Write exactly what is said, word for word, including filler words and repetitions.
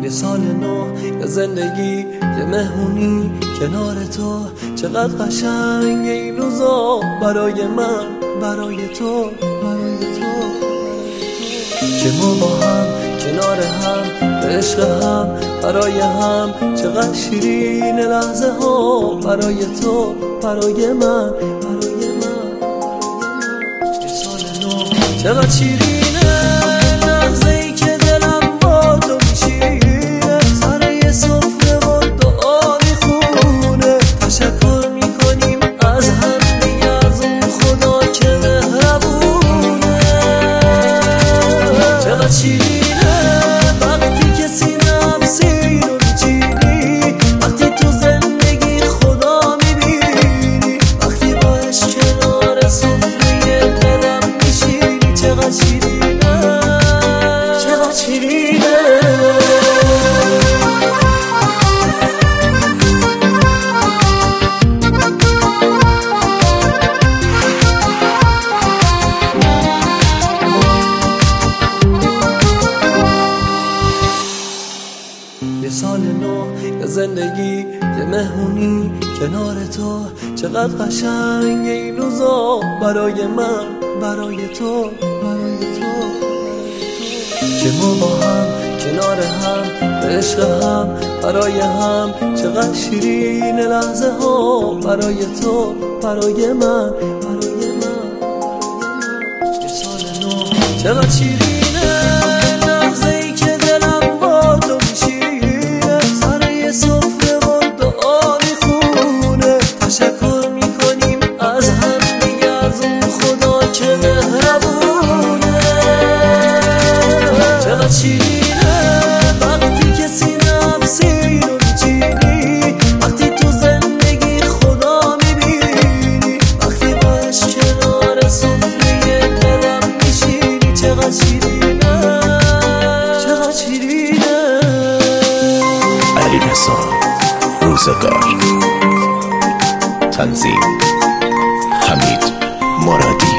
یه سال نو، یه زندگی، یه مهمونی کنار تو. چقدر قشنگه این روزا برای من، برای تو، برای تو که ما با هم کنار هم، به عشق هم، برای هم. چقدر شیرین لحظه ها برای تو، برای من، برای من. یه سال نو، چقدر شیرینه لحظه ای که دلم با تو میشینه. سر یه سفره و دعا میخونه، تشکر میکنیم از هم دیگه، از اون خدا که مهربونه. چقدر شیرینه وقتی که سینم سیر رو میچینی، وقتی تو زندگی خدا میبینی، وقتی با عشق کنار سفره دلم میشینی. چقدر شیرینه، چقدر شیرینه. یه سال نو، یه زندگی، یه مهمونی کنار تو. چقدر قشنگه این روزا برای من، برای تو، برای تو که ما با هم کنار هم، به عشق هم، برای هم. چقدر شیرین لحظه ها برای تو، برای من، برای من. یه سال نو، چقدر شیرینه لحظه ای که دلم با تو میشینه. سر یه سفره و دعا میخونه، تشکر میکنیم از هم دیگه، از اون خدا که مهربونه. چقدر شیرینه وقتی که سینم سیر رو میچینی، وقتی تو زندگی خدا میبینی، وقتی با عشق کنار سفره دلم میشینی. چقدر شیرینه، چقدر شیرینه. علیرضا روزگار، تنظیم حمید مرادی.